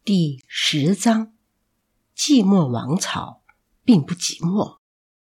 第10章，寂寞王朝并不寂寞。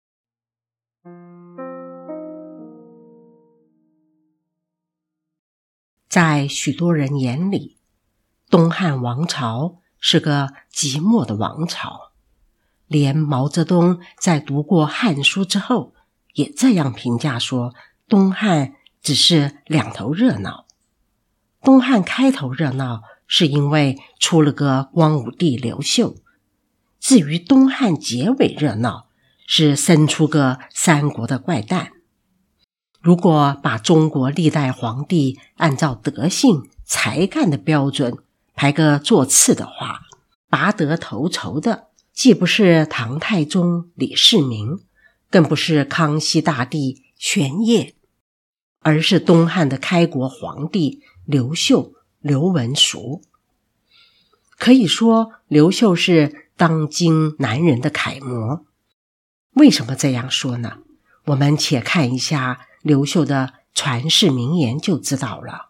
在许多人眼里，东汉王朝是个寂寞的王朝，连毛泽东在读过《汉书》之后也这样评价说，东汉只是两头热闹。东汉开头热闹是因为出了个光武帝刘秀，至于东汉结尾热闹是生出个三国的怪诞。如果把中国历代皇帝按照德性才干的标准排个座次的话，拔得头筹的既不是唐太宗李世民，更不是康熙大帝玄烨，而是东汉的开国皇帝刘秀刘文淑。可以说刘秀是当今男人的楷模。为什么这样说呢？我们且看一下刘秀的传世名言就知道了。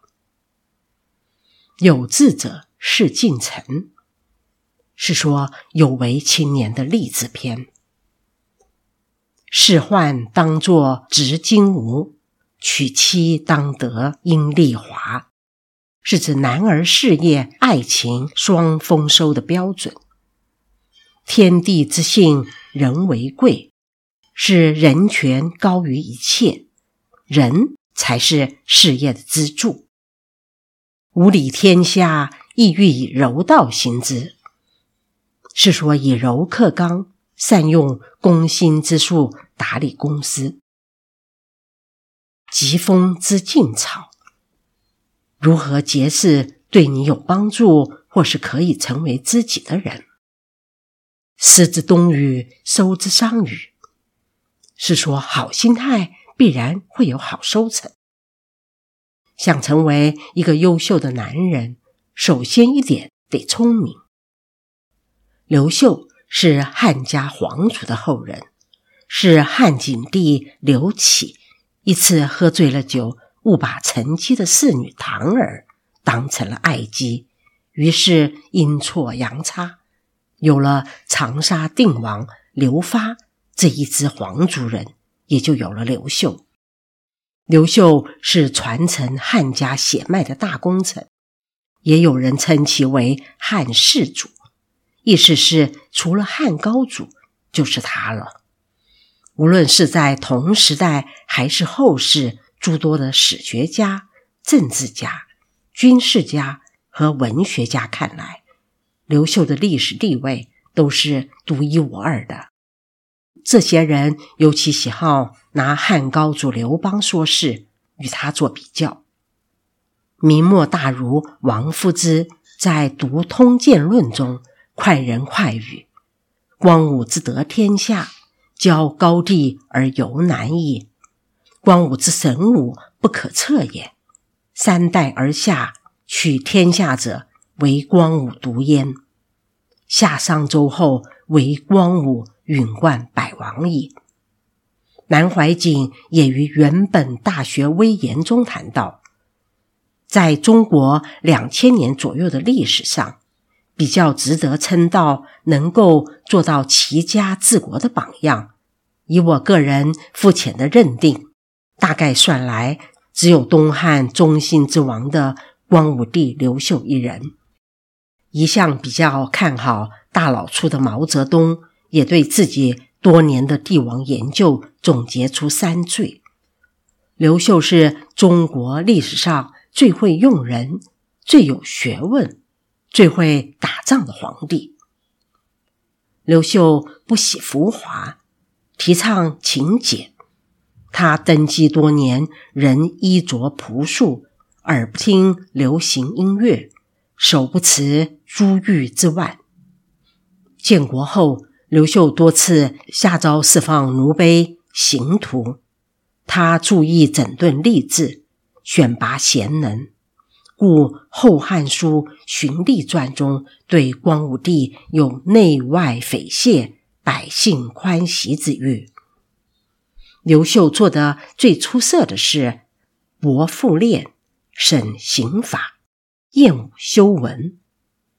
有志者事竟成，是说有为青年的励志篇。仕宦当作执金吾，娶妻当得阴丽华，是指男儿事业爱情双丰收的标准。天地之性人为贵，是人权高于一切，人才是事业的支柱。无理天下亦欲以柔道行之，是说以柔克刚，善用攻心之术打理公司。疾风知劲草，如何结识对你有帮助或是可以成为知己的人。失之东隅，收之桑榆，是说好心态必然会有好收成。想成为一个优秀的男人，首先一点得聪明。刘秀是汉家皇族的后人，是汉景帝刘启一次喝醉了酒，误把成妻的侍女唐儿当成了爱姬，于是阴错阳差，有了长沙定王刘发这一支皇族人，也就有了刘秀。刘秀是传承汉家血脉的大功臣，也有人称其为汉世祖，意思是除了汉高祖就是他了。无论是在同时代还是后世，诸多的史学家、政治家、军事家和文学家看来，刘秀的历史地位都是独一无二的。这些人尤其喜好拿汉高祖刘邦说事，与他做比较。明末大儒王夫之在读《通鉴论》中快人快语，光武之得天下，骄高帝而犹难矣。光武之神武，不可测也。三代而下，取天下者，为光武独焉。下商周后，为光武允冠百王矣。南怀瑾也于原本大学微言中谈到，在中国2000年左右的历史上，比较值得称道能够做到齐家治国的榜样，以我个人肤浅的认定，大概算来只有东汉中兴之王的光武帝刘秀一人。一向比较看好大老粗的毛泽东，也对自己多年的帝王研究总结出3罪。刘秀是中国历史上最会用人、最有学问、最会打仗的皇帝。刘秀不喜浮华，提倡勤俭。他登基多年，仍衣着朴素，耳不听流行音乐，手不持珠玉之腕。建国后，刘秀多次下诏释放奴婢刑徒，他注意整顿吏治，选拔贤能，故《后汉书·荀吏传》中对光武帝有内外匪懈，百姓欢喜之誉。刘秀做的最出色的是博赋练，审刑法，厌恶修文。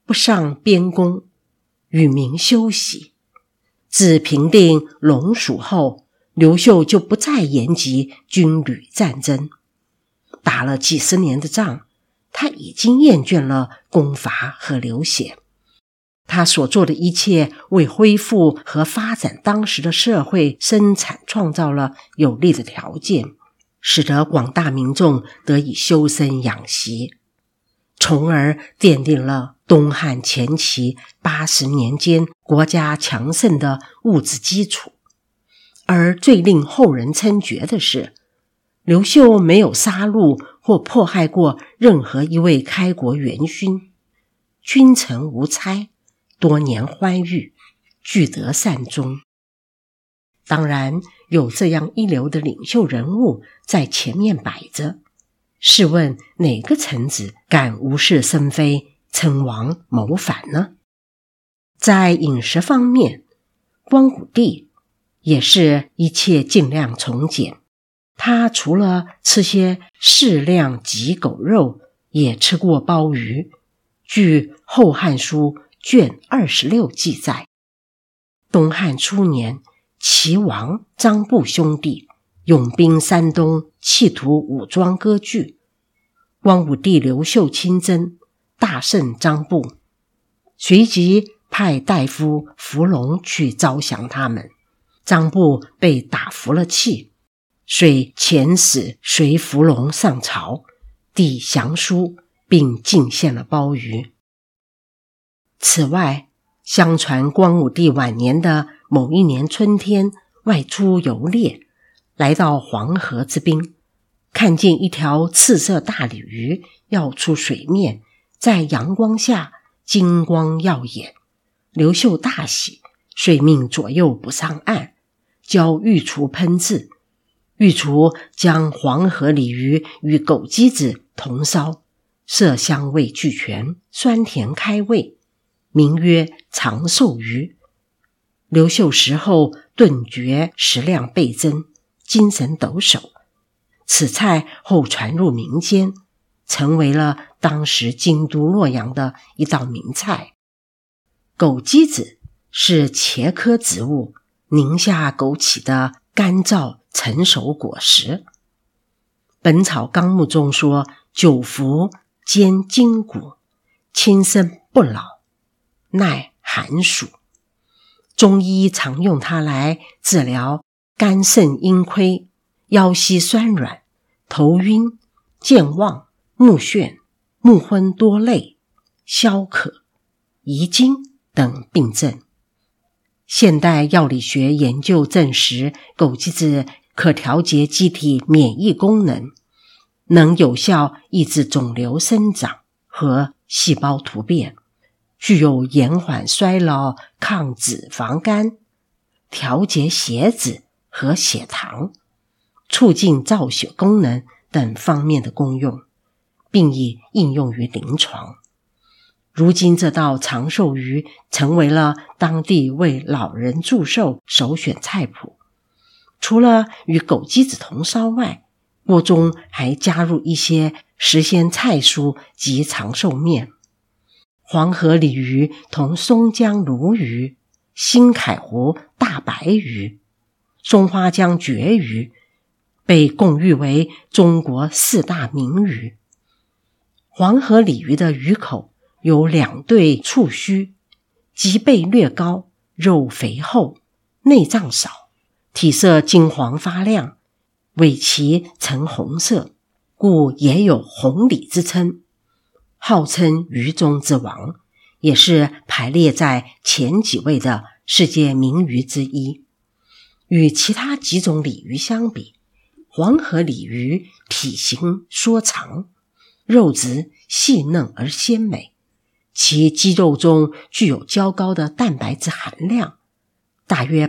不上边宫，与民休息。自平定陇蜀后，刘秀就不再延及军旅战争，打了几十年的仗，他已经厌倦了攻伐和流血。他所做的一切为恢复和发展当时的社会生产创造了有利的条件，使得广大民众得以修身养息，从而奠定了东汉前期80年间国家强盛的物质基础。而最令后人称绝的是，刘秀没有杀戮或迫害过任何一位开国元勋，君臣无猜，多年欢愉，俱得善终。当然，有这样一流的领袖人物在前面摆着，试问哪个臣子敢无事生非，称王谋反呢？在饮食方面，光武帝也是一切尽量从简。他除了吃些适量鲫狗肉，也吃过鲍鱼。据《后汉书》卷26记载，东汉初年，齐王张布兄弟拥兵山东，企图武装割据。光武帝刘秀亲征，大胜张布，随即派大夫伏龙去招降他们。张布被打服了气，遂遣使随伏龙上朝，递降书，并进献了鲍鱼。此外，相传光武帝晚年的某一年春天外出游猎，来到黄河之滨，看见一条赤色大鲤鱼要出水面，在阳光下金光耀眼。刘秀大喜，遂命左右不上岸，教御厨烹制。御厨将黄河鲤鱼与枸杞子同烧，色香味俱全，酸甜开胃，名曰长寿鱼。刘秀食后顿觉食量倍增，精神抖擞。此菜后传入民间，成为了当时京都洛阳的一道名菜。枸杞子是茄科植物，宁夏枸杞的干燥成熟果实。本草纲目中说，久服坚筋骨，轻身不老，耐寒暑。中医常用它来治疗肝肾阴亏、腰膝酸软、头晕、健忘、目眩、目昏多泪、消渴、遗精等病症。现代药理学研究证实，枸杞子可调节机体免疫功能，能有效抑制肿瘤生长和细胞突变，具有延缓衰老、抗脂肪肝、调节血脂和血糖、促进造血功能等方面的功用，并已应用于临床。如今这道长寿鱼成为了当地为老人祝寿首选菜谱。除了与枸杞子同烧外，锅中还加入一些时鲜菜蔬及长寿面。黄河鲤鱼同松江鲈鱼、新凯湖大白鱼、松花江绝鱼被共誉为中国4大名鱼。黄河鲤鱼的鱼口有2对触须，脊背略高，肉肥厚，内脏少，体色金黄发亮，尾鳍呈红色，故也有红鲤之称，号称鱼中之王，也是排列在前几位的世界名鱼之一。与其他几种鲤鱼相比，黄河鲤鱼体型缩长，肉质细嫩而鲜美，其肌肉中具有较高的蛋白质含量，大约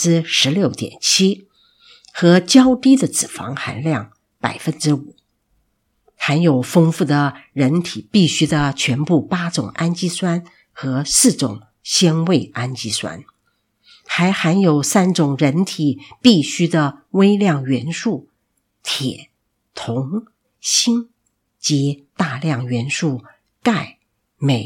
16.7%， 和较低的脂肪含量 5%， 含有丰富的人体必需的全部8种氨基酸和4种纤维氨基酸，还含有3种人体必需的微量元素，铁、铜、锌及大量元素钙、镁、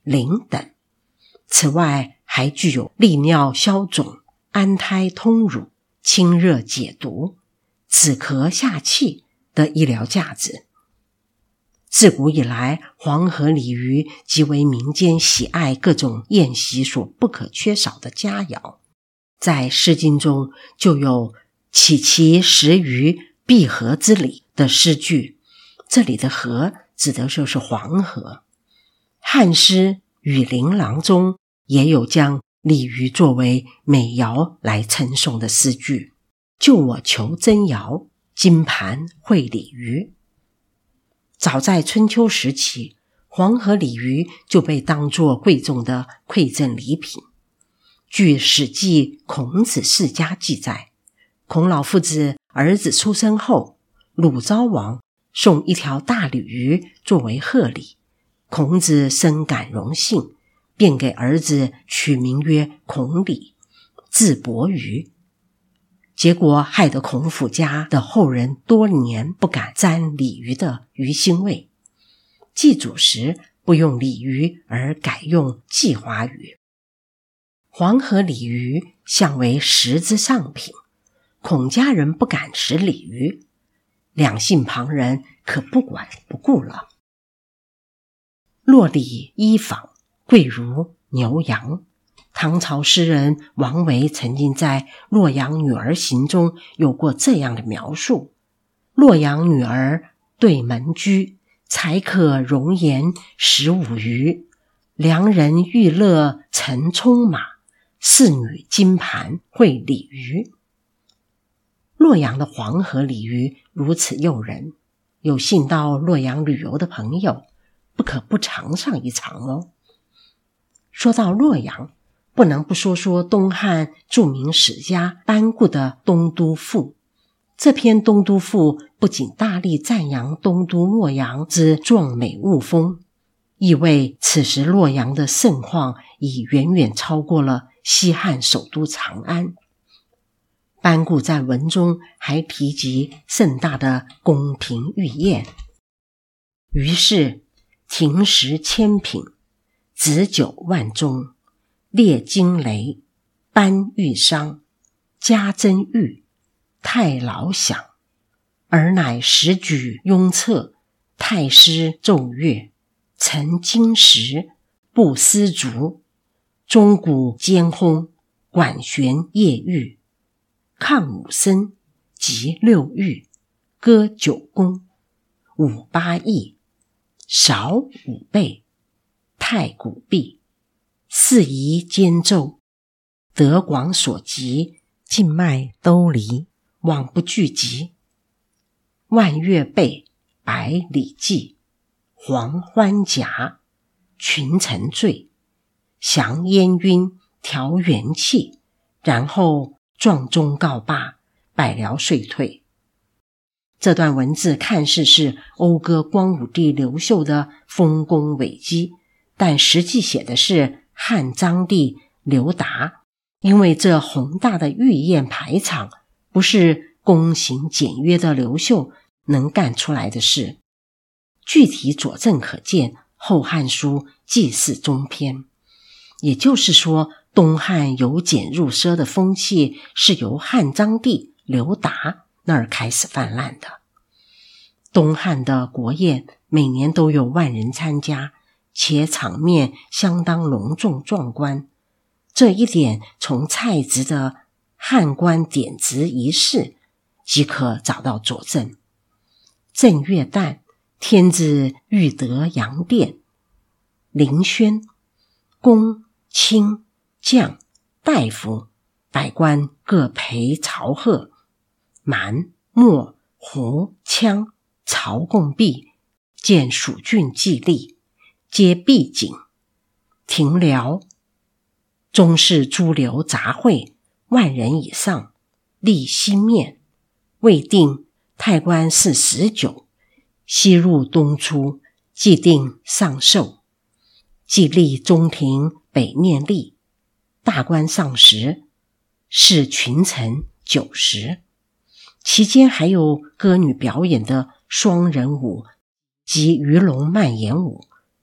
灵等。此外还具有利尿消肿、安胎通乳、清热解毒、止咳下气的医疗价值。自古以来，黄河鲤鱼即为民间喜爱各种宴席所不可缺少的佳肴。在《诗经》中就有岂其食鱼，闭河之礼的诗句，这里的河指的就是黄河。汉诗《羽林郎》中也有将鲤鱼作为美肴来称颂的诗句，就我求真肴，金盘会鲤鱼。早在春秋时期，黄河鲤鱼就被当作贵重的馈赠礼品。据《史记·孔子世家》记载，孔老夫子儿子出生后，鲁昭王送一条大鲤鱼作为贺礼，孔子深感荣幸，便给儿子取名曰孔鲤，字伯鱼。结果害得孔府家的后人多年不敢沾鲤鱼的鱼腥味，祭祖时不用鲤鱼而改用季花鱼。黄河鲤鱼向为食之上品，孔家人不敢食鲤鱼，两姓旁人可不管不顾了。洛鲤依仿，贵如牛羊。唐朝诗人王维曾经在《洛阳女儿行》中有过这样的描述：洛阳女儿对门居，才可容颜15余。良人玉勒乘冲马，侍女金盘会鲤鱼。洛阳的黄河鲤鱼如此诱人，有幸到洛阳旅游的朋友不可不尝上一尝哦。说到洛阳，不能不说说东汉著名史家班固的《东都赋》。这篇《东都赋》不仅大力赞扬东都洛阳之壮美物风，意味此时洛阳的盛况已远远超过了西汉首都长安。班固在文中还提及盛大的宫廷御宴，于是廷食千品，子酒万钟，列惊雷，班玉商，家珍玉，太老享，尔乃时举雍策，太师奏乐，陈金石，布丝竹，钟鼓兼轰，管弦夜玉，抗五声，及六御，歌九宫，舞八佾，韶五倍，太鼓毕，四夷兼奏，德广所及，尽脉都离，往不俱及。万乐备，百里计，黄欢甲，群臣醉，降烟晕，调元气，然后撞钟告罢，百僚遂退。这段文字看似是讴歌光武帝刘秀的丰功伟绩，但实际写的是汉章帝刘达，因为这宏大的御宴排场不是躬行简约的刘秀能干出来的事。具体佐证可见《后汉书·祭祀中篇》，也就是说，东汉由俭入奢的风气是由汉章帝刘达那儿开始泛滥的。东汉的国宴每年都有万人参加，且场面相当隆重壮观。这一点从蔡植的汉官典职仪式即可找到佐证。正月旦，天子欲得阳殿，凌轩，公卿将大夫百官各陪朝贺，蛮莫胡羌朝贡毕，见蜀郡祭吏，皆闭景，庭僚中士诸流杂会，万人以上，立西面，未定，太官赐食酒，西入东出，既定上寿。祭吏中庭北面立，大官上食，是群臣酒食。期间还有歌女表演的双人舞及鱼龙蔓延舞，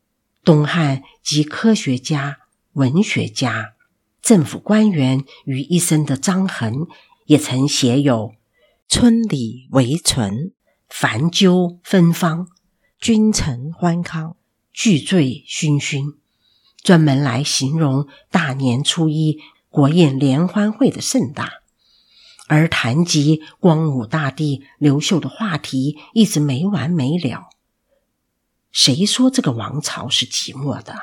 东汉及科学家、文学家、政府官员于一身的章痕，也曾写有村里为存， 繁鸠芬芳， 君臣欢康， 聚醉醺醺，专门来形容大年初一国宴联欢会的盛大。而谈及光武大帝刘秀的话题一直没完没了。谁说这个王朝是寂寞的？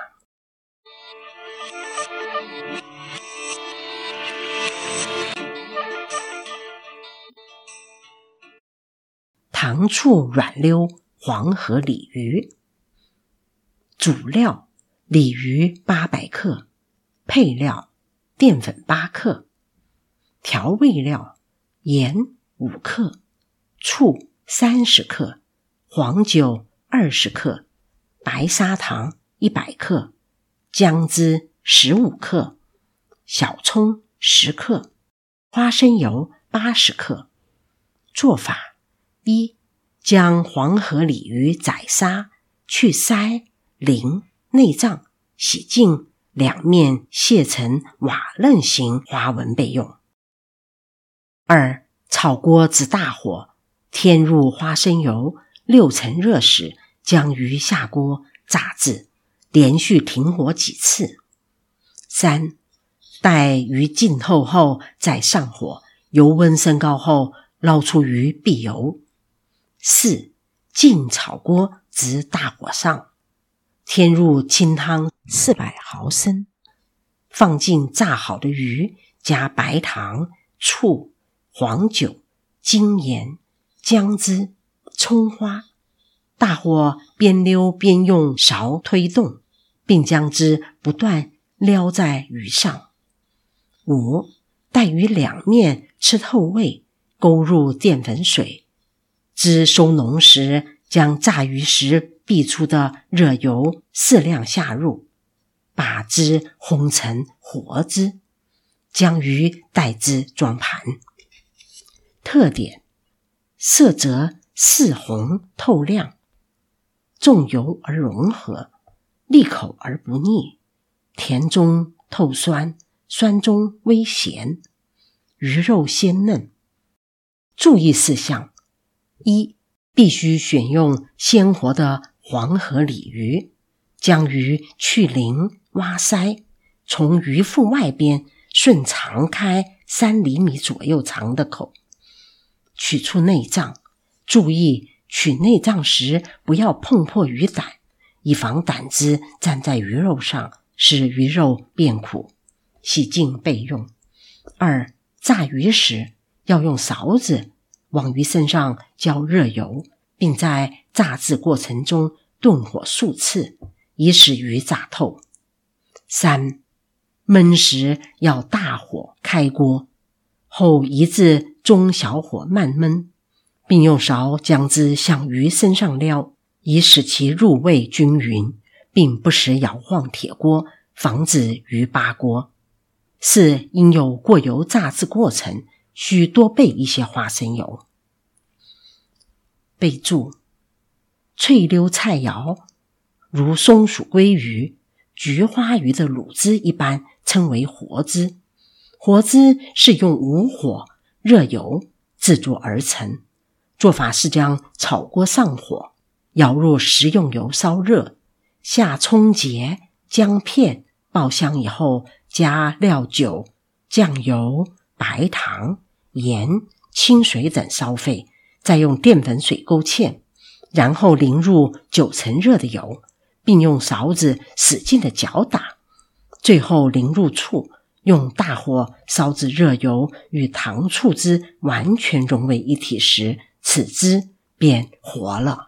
糖醋软溜黄河鲤鱼。主料鲤鱼800克，配料淀粉8克，调味料盐5克，醋30克，黄酒20克，白砂糖100克，姜汁15克，小葱10克，花生油80克。做法：一、将黄河鲤鱼宰杀，去鳃、鳞、内脏，洗净，两面卸成瓦楞形花纹备用。二、炒锅至大火，添入花生油，6成热时，将鱼下锅炸至，连续停火几次。三、待鱼浸透后再上火，油温升高后捞出鱼避油。四、进炒锅至大火上，添入清汤400毫升，放进炸好的鱼，加白糖、醋、黄酒、精盐、姜汁、葱花，大火边溜边用勺推动，并将汁不断撩在鱼上。五、待鱼两面吃透味，勾入淀粉水，汁收浓时，将炸鱼时逼出的热油适量下入，把汁烘成活汁，将鱼带汁装盘。特点：色泽似红透亮，重油而融合，利口而不腻，甜中透酸，酸中微咸，鱼肉鲜嫩。注意事项：一、必须选用鲜活的黄河鲤鱼，将鱼去鳞挖鳃，从鱼腹外边顺长开3厘米左右长的口，取出内脏，注意取内脏时不要碰破鱼胆，以防胆汁沾在鱼肉上，使鱼肉变苦，洗净备用。二、炸鱼时要用勺子往鱼身上浇热油，并在炸制过程中炖火数次，以使鱼炸透。三、焖时要大火开锅，后移至中小火慢焖，并用勺将汁向鱼身上撩，以使其入味均匀，并不时摇晃铁锅，防止鱼扒锅。四、因有过油炸制过程，需多备一些花生油。备注：脆溜菜肴如松鼠鲑鱼、菊花鱼的卤汁一般称为活汁。活汁是用无火热油制作而成，做法是将炒锅上火，舀入食用油烧热，下葱节、姜片爆香以后，加料酒、酱油、白糖、盐、清水等烧沸，再用淀粉水勾芡，然后淋入9成热的油，并用勺子使劲的搅打，最后淋入醋，用大火烧至热油与糖醋汁完全融为一体时，此汁便活了。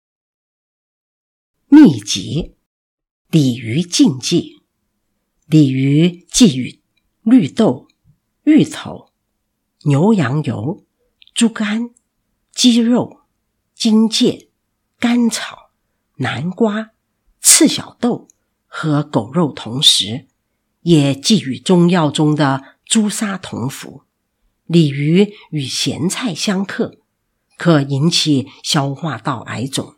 秘籍：鲤鱼禁忌。鲤鱼忌与绿豆、芋头、牛羊油、猪肝、鸡肉、荆芥、甘草、南瓜、赤小豆和狗肉同食，也忌与中药中的朱砂同服。鲤鱼与咸菜相克，可引起消化道癌肿。